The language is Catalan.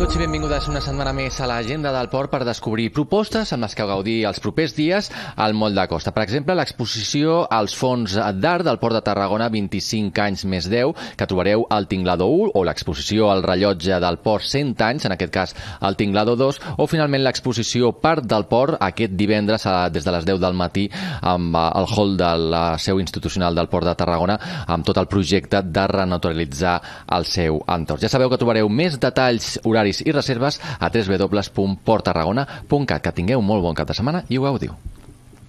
Benvinguts i benvingudes una setmana més a l'agenda del port per descobrir propostes amb les que gaudir els propers dies al Moll de Costa. Per exemple, l'exposició als fons d'art del Port de Tarragona 25 anys més 10, que trobareu al Tinglado 1, o l'exposició al rellotge del port 100 anys, en aquest cas al Tinglado 2, o finalment l'exposició Part del Port aquest divendres des de les 10 del matí amb el hall de la seu institucional del Port de Tarragona amb tot el projecte de renaturalitzar el seu entorn. Ja sabeu que trobareu més detalls, horaris i reserves a www.porttarragona.cat. Que tingueu un molt bon cap de setmana i ho gaudiu.